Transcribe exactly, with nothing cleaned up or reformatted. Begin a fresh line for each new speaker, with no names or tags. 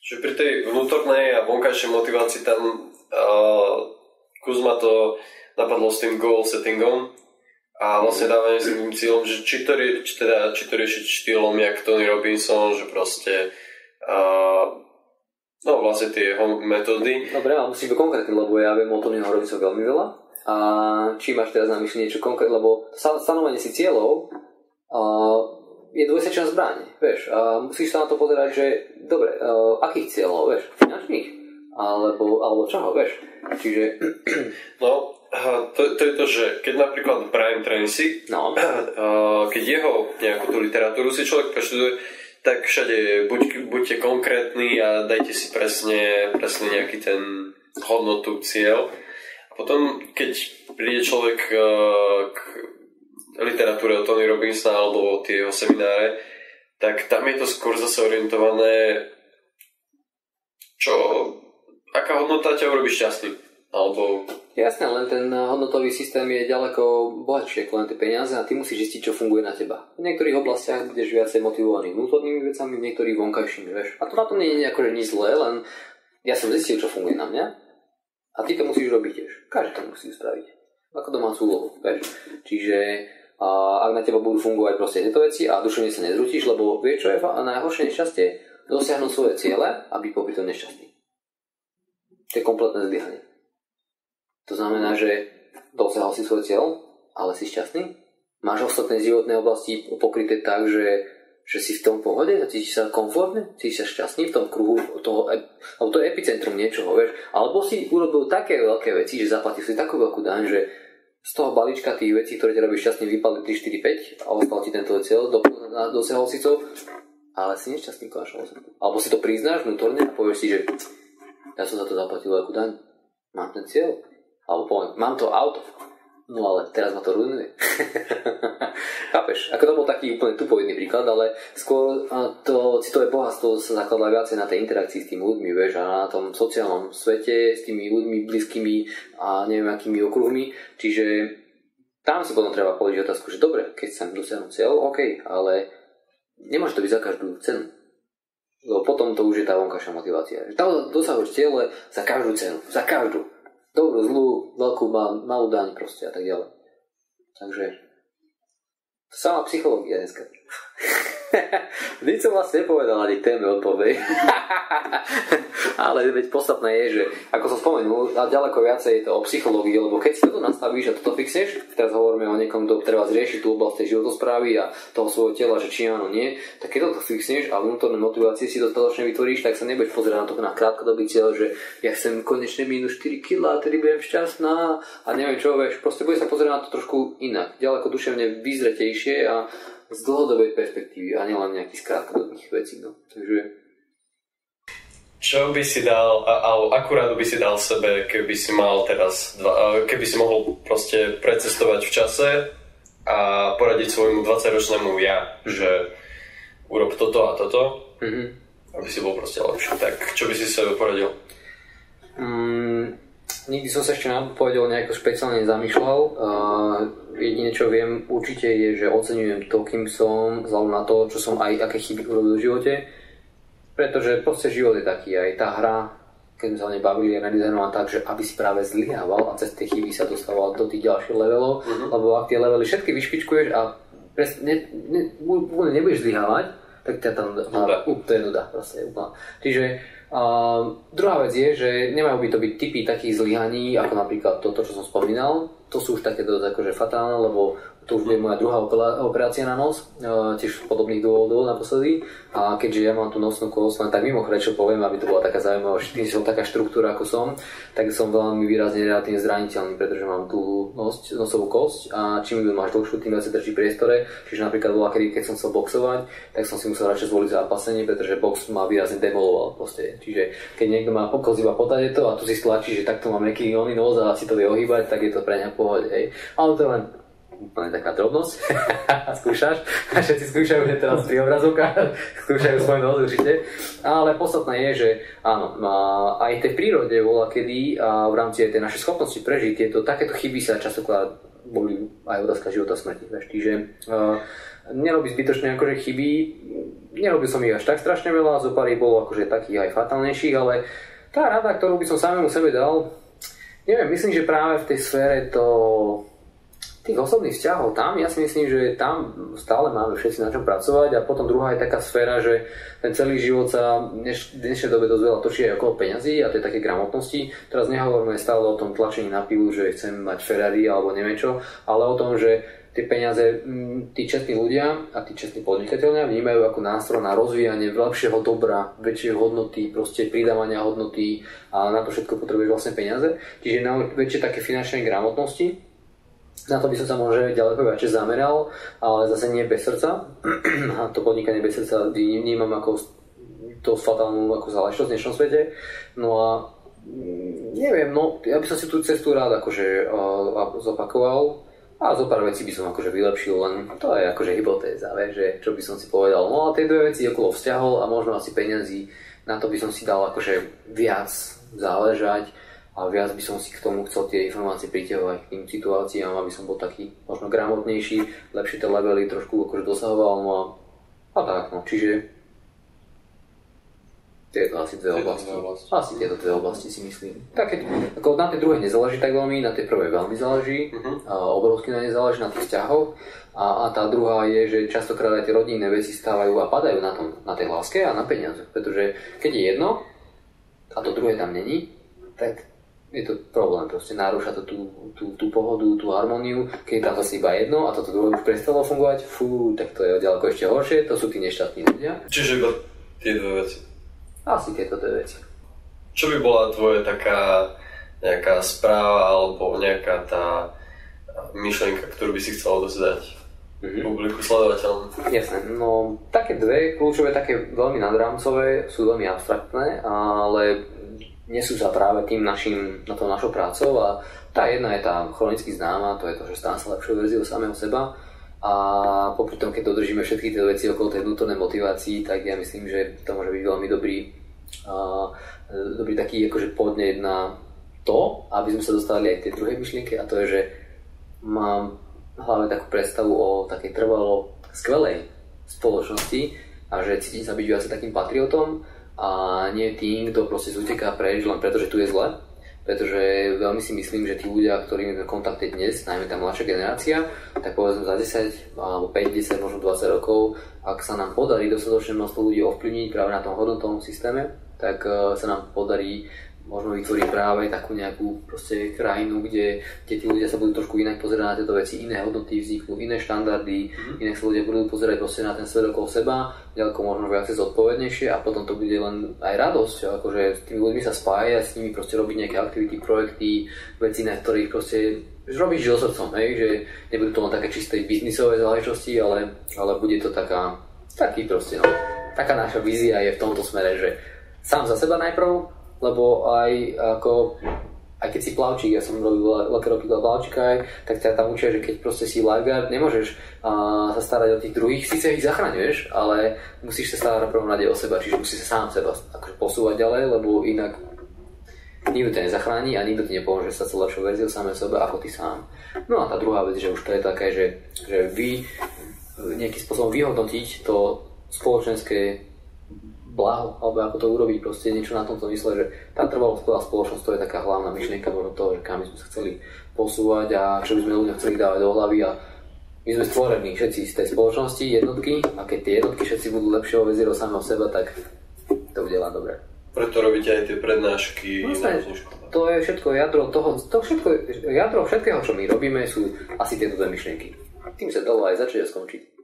Že pri tej vnútornej a vonkajšej motivácii tam uh, Kuzma to napadlo s tým goal settingom a vlastne dávanie si tým cieľom, že či to, rie, či teda, či to riešiť štýlom jak Tony Robinson, že proste uh, no vlastne tie jeho metódy.
Dobre, ale musíš byť konkrétny, lebo ja viem o Tonyho Robinson veľmi veľa a či máš teraz na mysli niečo konkrétne, lebo stanovenie si cieľov uh, je dvojsečná zbraň, vieš, a musíš sa na to pozerať, že dobre, uh, akých cieľov, vieš, finančných, alebo, alebo čoho, vieš, čiže...
No, to, to je to, že keď napríklad Brian Tracy,
no.
uh, keď jeho nejakú tú literatúru si človek preštuduje, tak všade buď, buďte konkrétni a dajte si presne, presne nejaký ten hodnotu, cieľ. A potom, keď príde človek uh, k literatúre o Tony Robinsona alebo o tie jeho semináre, tak tam je to skôr zase orientované, čo, aká hodnota ťa urobí šťastný. Alebo...
Jasné, len ten hodnotový systém je ďaleko bohatšie ako len tie peniaze a ty musíš zistiť, čo funguje na teba. V niektorých oblastiach budeš viacej motivovaný vnútornými vecami, v niektorých vonkajšími, vieš. A to na tom nie je akože nič zlé, len ja som zistil, čo funguje na mňa a ty to musíš robiť tiež. Každý to musí spraviť. Ako domácu úlohu, vieš. Čiže a ak na teba budú fungovať proste tieto veci a duševne sa nezrutíš, lebo vieš, čo je najhoršie nešťastie? Dosiahnuť svoje ciele a byť popri tom nešťastný. To je kompletné zlyhanie. To znamená, že dosiahol si svoj cieľ, ale si šťastný? Máš ostatné životné oblasti pokryté tak, že, že si v tom pohode, cítiš sa komfortne, cítiš sa šťastný v tom kruhu toho, alebo to je epicentrum niečoho, vieš? Alebo si urobil také veľké veci, že zaplatil si takú veľkú daň, že z toho balíčka tých vecí, ktoré ťa robí šťastný, vypadli tri, štyri, päť a ostal ti tento cieľ, do, dosiahol si to, ale si nešťastný v konečnom dôsledku. Alebo si to priznáš vnútorne a povieš si, že ja som za to zaplatil veľkú daň, mám ten cieľ. Alebo poviem, mám to auto, no ale teraz ma to ruinuje. Chápeš? Ako to bol taký úplne tupovidný príklad, ale skôr to citové bohatstvo sa zakladá viacej na tej interakcii s tými ľuďmi, vieš, a na tom sociálnom svete s tými ľuďmi blízkymi a neviem akými okruhmi. Čiže tam si potom treba položiť otázku, že dobre, keď sa dosiahnu cieľ, OK, ale nemôže to byť za každú cenu. Lebo potom to už je tá vonkajšia motivácia. Tam dosahuješ cieľe za každú cenu, za každú. Dobrú, zlú, veľkú, mal, malú daň proste a tak ďalej. Takže to samá psychológia dneska. Nič som vlastne nepovedal ani téme odpovej. Ale veď podstatné je, že ako som spomenul, ďaleko viacej je to o psychológii, lebo keď si toto nastavíš a toto fixneš, teraz hovoríme o niekom, kto treba zriešiť tú oblasť tej životosprávy a toho svojho tela, že či áno, nie, tak keď toto fixneš a vnútorné motivácie si dostatočne vytvoríš, tak sa nebudeš pozerať na to na krátkodobý cieľ, že ja chcem konečne minus štyri kilá, tedy budem šťastná a neviem čo, vieš, proste budeš sa pozerať na to trošku inak, ďaleko duševne vyzretejšie a z dlhodobej perspektívy a nielen nejakých krátkodobých vecí. No. Takže...
Čo by si dal, alebo akú radu by si dal sebe, keby si mal teraz, dva, keby si mohol proste precestovať v čase a poradiť svojmu dvadsaťročnému ja, že urob toto a toto, mm-hmm. aby si bol proste lepší. Tak čo by si sebe poradil?
Mm, nikdy som sa ešte na povedal nejako špeciálne zamýšľal. Uh, Jedine, čo viem určite je, že oceňujem to, kým som, vzhľadom na to, čo som aj aké chyby urobil v živote. Pretože proste život je taký, aj tá hra, keď sme sa o nej bavili, je nadizajnovaná tak, že aby si práve zlyhával a cez tie chyby sa dostával do tých ďalších levelov, mm-hmm. lebo ak tie levely všetky vyšpičkuješ a pres, ne, ne, ne, nebudeš zlyhávať, tak ťa tam nuda. To je nuda, proste úplná. Čiže uh, druhá vec je, že nemajú by to byť typy takých zlyhaní, ako napríklad toto, čo som spomínal. To sú už také dosť akože fatálne, lebo to už je moja druhá operácia na nos, tiež z podobných dôvodov naposledy. A keďže ja mám tú nosnú kosť, len tak mimochodom, čo poviem, aby to bola taká zaujímavá, tým som taká štruktúra ako som, tak som veľmi výrazne relatívne zraniteľný, pretože mám tú nos, nosovú kosť a čím ju máš dlhšiu, tým viac sa drží priestore. Čiže napríklad bola kedy, keď som chcel boxovať, tak som si musel radšej zvoliť zápasenie, pretože box ma výrazne demoloval proste. Čiže keď niekto má pokos iba potade to a tu si stlačí, že takto mám nejaký oný nos a si to vie ohýbať, tak je to pre mňa v pohode, hej. Ale to len úplne taká drobnosť. Skúšaš, všetci skúšajú teraz pri obrazovkách, skúšajú svoj nos určite. Ale podstatné je, že áno, aj tej prírode bola kedy a v rámci aj tej našej schopnosti prežiť tieto takéto chyby sa častokrát boli aj otázka života a smrti. Čiže uh, nerobí zbytočné akože chyby, nerobil som ich až tak strašne veľa, zo pár ich bolo akože takých aj fatálnejších, ale tá rada, ktorú by som samému sebe dal, neviem, myslím, že práve v tej sfére to tých osobných vzťahov tam, ja si myslím, že tam stále máme všetci na čom pracovať a potom druhá je taká sféra, že ten celý život sa v dnešnej dobe dosť veľa točí aj okolo peňazí a to je také gramotnosti. Teraz nehovoríme stále o tom tlačení na pilu, že chcem mať Ferrari alebo neviem čo, ale o tom, že tie peniaze tí čestní ľudia a tí čestní podnikatelia vnímajú ako nástroj na rozvíjanie lepšieho dobra, väčšej hodnoty, proste pridávania hodnoty a na to všetko potrebuješ vlastne peniaze. Čiže na väčšie také finančnej gramotnosti. Na to by som sa možno ďaleko viacej zameral, ale zase nie bez srdca. A to podnikanie bez srdca vnímam ako to fatálnu ako záležitosť v dnešnom svete. No a neviem, no ja by som si tú cestu rád akože uh, zopakoval a zo pár vecí by som akože vylepšil, len to je akože hypotéza, že čo by som si povedal. No a tie dve veci okolo vzťahov a možno asi peňazí, na to by som si dal akože viac záležať. A viac by som si k tomu chcel tie informácie priťahovať k tým situáciám, aby som bol taký možno gramotnejší, lepšie tie levely trošku akože dosahoval, no a, a tak, no, čiže tieto asi dve oblasti. Asi tieto dve oblasti si myslím. Tak keď, ako na tej druhej nezáleží tak veľmi, na tej prvej veľmi záleží, uh-huh. a obrovsky na nej záleží, na tých vzťahoch a, a tá druhá je, že častokrát aj tie rodinné veci stávajú a padajú na tom, na tej láske a na peniaze, pretože keď je jedno a to druhé tam není, tak je to problém, proste narúša to tú, tú, tú pohodu, tú harmóniu, keď je tam zase iba jedno a toto druhé už prestalo fungovať, fú, tak to je ďaleko ešte horšie, to sú tí nešťastní ľudia.
Čiže iba tie dve veci?
Asi tieto dve veci.
Čo by bola tvoja taká nejaká správa alebo nejaká tá myšlienka, ktorú by si chcel odozdať mm-hmm. publiku, sledovateľom?
Jasné, no také dve kľúčové, také veľmi nadrámcové, sú veľmi abstraktné, ale nesú sa práve tým našim, na to našou prácou a tá jedna je tá chronicky známa, to je to, že stále sa lepšou verziou samého seba a popri tom, keď dodržíme všetky tie veci okolo tej vnútornej motivácii, tak ja myslím, že to môže byť veľmi dobrý, uh, dobrý taký akože podnet na to, aby sme sa dostali aj k tej druhej myšlienke a to je, že mám v hlave takú predstavu o takej trvalo skvelej spoločnosti a že cítim sa byť viac takým patriotom a nie tým, kto proste zuteká preč len preto, že tu je zle. Pretože veľmi si myslím, že tí ľudia, ktorými sme v kontakte dnes, najmä tá mladšia generácia, tak povedzme za desať alebo päť, desať, možno dvadsať rokov, ak sa nám podarí dostatočné množstvo ľudí ovplyvniť práve na tom hodnotovom systéme, tak sa nám podarí možno vytvoriť práve takú nejakú proste krajinu, kde, kde tí ľudia sa budú trošku inak pozerať na tieto veci, iné hodnoty vzniknú, iné štandardy, mm-hmm. inak sa ľudia budú pozerať proste na ten svet okolo seba, ďaleko možno viac zodpovednejšie a potom to bude len aj radosť, akože s tými ľuďmi sa spájať, s nimi proste robiť nejaké aktivity, projekty, veci, na ktorých proste robíš so srdcom, hej, že nebudú to len také čisté biznisové záležitosti, ale, ale bude to taká, taký proste, no, taká naša vízia je v tomto smere, že sám za seba najprv, lebo aj ako, aj keď si plavčík, ja som robil veľké roky do plavčíka, tak ťa tam učia, že keď proste si lifeguard, nemôžeš uh, sa starať o tých druhých, síce ich zachraňuješ, ale musíš sa starať na prvom rade o seba, čiže musíš sa sám seba akože posúvať ďalej, lebo inak nikto ťa nezachráni a nikto ti nepomôže stať sa lepšou verziou samého seba ako ty sám. No a tá druhá vec, že už to je také, že, že vy nejakým spôsobom vyhodnotiť to spoločenské blaho, alebo ako to urobiť, proste niečo na tomto mysle, že tá trvalo skvelá spoločnosť, to je taká hlavná myšlienka možno toho, že kam by sme sa chceli posúvať a čo by sme ľuďom chceli dávať do hlavy a my sme stvorení všetci z tej spoločnosti, jednotky a keď tie jednotky všetci budú lepšieho vezíro samého seba, tak to bude len dobre.
Preto robíte aj tie prednášky.
Vlastne, to je všetko jadro toho, to všetko, jadro všetkého, čo my robíme, sú asi tieto dve myšlienky. Tým sa dalo aj začať a skončiť.